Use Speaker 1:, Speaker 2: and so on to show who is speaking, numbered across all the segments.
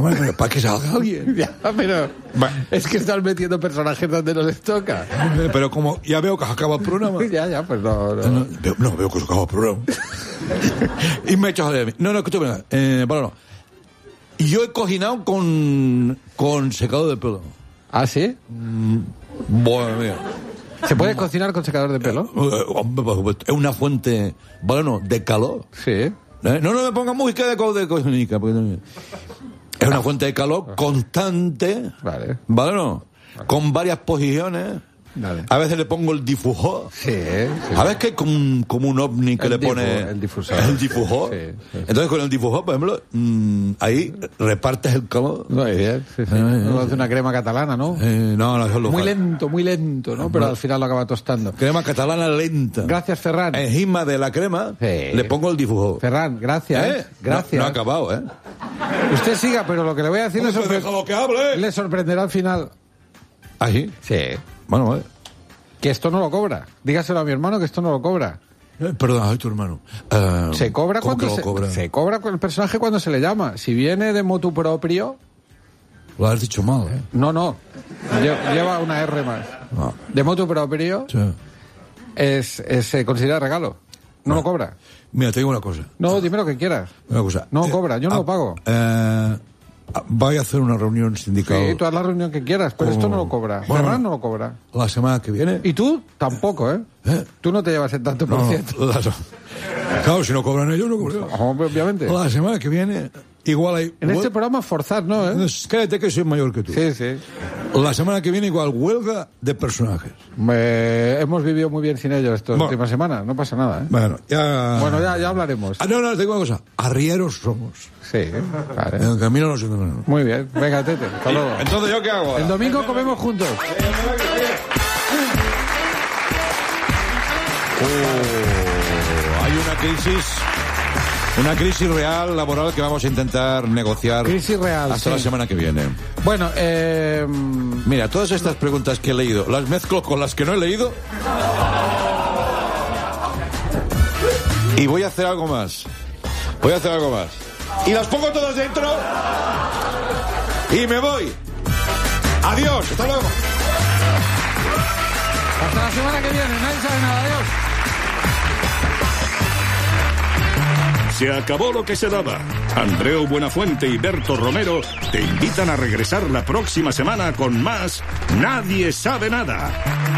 Speaker 1: Bueno, pero para que salga alguien.
Speaker 2: Ya, pero es que estás metiendo personajes donde no les toca.
Speaker 1: Pero como ya veo que se acaba el programa.
Speaker 2: Ya, pues no.
Speaker 1: Veo que se acaba el programa. Y me he echado de mí. No, escúchame. Bueno, y yo he cocinado con secador de pelo.
Speaker 2: ¿Ah, sí?
Speaker 1: Bueno, mira.
Speaker 2: ¿Se puede cocinar con secador de pelo?
Speaker 1: Es una fuente, bueno, de calor.
Speaker 2: Sí.
Speaker 1: No me ponga música de cocinica. Es una fuente de calor constante.
Speaker 2: Vale.
Speaker 1: ¿Vale, no? Con varias posiciones.
Speaker 2: Vale.
Speaker 1: A veces le pongo el difusor.
Speaker 2: Sí.
Speaker 1: A veces que hay como un ovni que le pone...
Speaker 2: El difusor.
Speaker 1: El difusor.
Speaker 2: Sí.
Speaker 1: Entonces con el difusor, por ejemplo, ahí repartes el calor.
Speaker 2: Muy bien. Sí. Hace una crema catalana, ¿no?
Speaker 1: No, eso es lo
Speaker 2: muy
Speaker 1: fácil.
Speaker 2: lento, ¿no? Pero al final lo acaba tostando.
Speaker 1: Crema catalana lenta.
Speaker 2: Gracias, Ferran.
Speaker 1: Encima de la crema le pongo el difusor.
Speaker 2: Ferran, gracias. Gracias.
Speaker 1: No ha acabado, ¿eh?
Speaker 2: Usted siga, pero lo que le voy a decir
Speaker 1: le
Speaker 2: sorprenderá al final.
Speaker 1: ¿Ah, sí?
Speaker 2: Sí.
Speaker 1: Bueno, vale.
Speaker 2: Que esto no lo cobra. Dígaselo a mi hermano que esto no lo cobra.
Speaker 1: Perdón, soy tu hermano.
Speaker 2: Se cobra
Speaker 1: ¿cómo
Speaker 2: cuando
Speaker 1: que lo cobra?
Speaker 2: se cobra con el personaje cuando se le llama. Si viene de motu propio...
Speaker 1: Lo has dicho mal, ¿eh?
Speaker 2: No. Lleva una R más.
Speaker 1: No.
Speaker 2: De motu propio se considera regalo. No lo cobra.
Speaker 1: Mira, te digo una cosa.
Speaker 2: No, dime lo que quieras.
Speaker 1: Una cosa.
Speaker 2: No cobra, yo no lo pago.
Speaker 1: Voy a hacer una reunión sindical.
Speaker 2: Sí, tú haz la reunión que quieras, pero esto no lo cobra.
Speaker 1: Bueno,
Speaker 2: Ferran no lo cobra.
Speaker 1: La semana que viene.
Speaker 2: Y tú tampoco, ¿eh? Tú no te llevas el tanto por ciento.
Speaker 1: Claro, si no cobran ellos, no cobran.
Speaker 2: Obviamente.
Speaker 1: La semana que viene, igual hay...
Speaker 2: En este programa forzar, ¿no?
Speaker 1: Cállate que soy mayor que tú.
Speaker 2: Sí.
Speaker 1: La semana que viene igual huelga de personajes.
Speaker 2: Hemos vivido muy bien sin ellos estas últimas semanas, no pasa nada, ¿eh?
Speaker 1: Bueno,
Speaker 2: ya hablaremos.
Speaker 1: No, te digo una cosa. Arrieros somos.
Speaker 2: Sí, vale.
Speaker 1: En el camino no se no.
Speaker 2: Muy bien, venga, Tete, hasta luego.
Speaker 1: Entonces, ¿yo qué hago ahora?
Speaker 2: El domingo comemos juntos.
Speaker 1: Hay una crisis real laboral que vamos a intentar negociar.
Speaker 2: Crisis real,
Speaker 1: hasta la semana que viene.
Speaker 2: Bueno,
Speaker 1: mira, todas estas preguntas que he leído, las mezclo con las que no he leído. Y voy a hacer algo más. Y las pongo todas dentro. Y me voy. Adiós. Hasta luego.
Speaker 2: Hasta la semana que viene. Nadie sabe nada. Adiós.
Speaker 3: Se acabó lo que se daba. Andreu Buenafuente y Berto Romero te invitan a regresar la próxima semana con más Nadie sabe nada.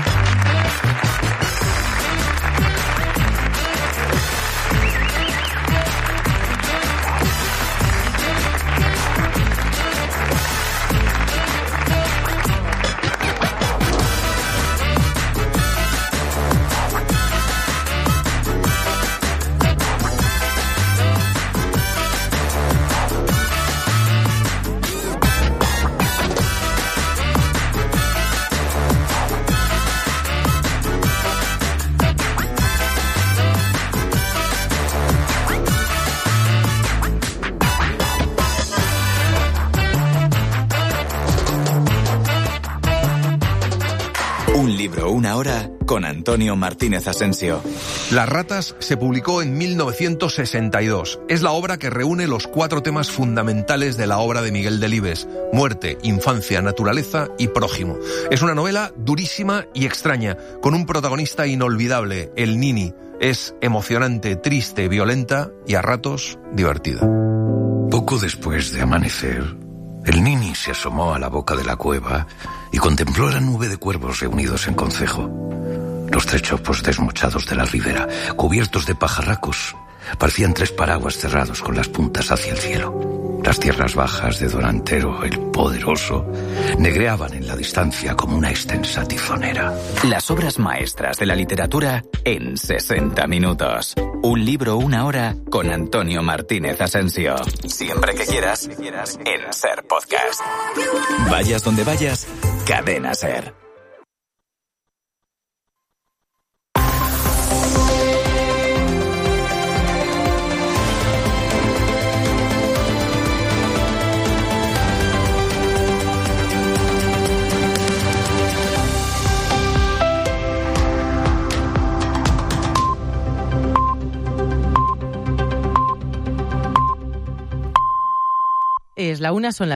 Speaker 4: Una hora con Antonio Martínez Asensio.
Speaker 5: Las ratas se publicó en 1962. Es la obra que reúne los 4 temas fundamentales de la obra de Miguel Delibes: muerte, infancia, naturaleza y prójimo. Es una novela durísima y extraña, con un protagonista inolvidable, el Nini. Es emocionante, triste, violenta y a ratos divertida.
Speaker 6: Poco después de amanecer, el Nini se asomó a la boca de la cueva y contempló la nube de cuervos reunidos en concejo. Los 3 chopos desmochados de la ribera, cubiertos de pajarracos, parecían 3 paraguas cerrados con las puntas hacia el cielo. Las tierras bajas de Don Antero, el poderoso, negreaban en la distancia como una extensa tizonera.
Speaker 4: Las obras maestras de la literatura en 60 minutos. Un libro, una hora con Antonio Martínez Asensio. Siempre que quieras, en Ser Podcast. Vayas donde vayas, Cadena Ser.
Speaker 7: Es la 1, son las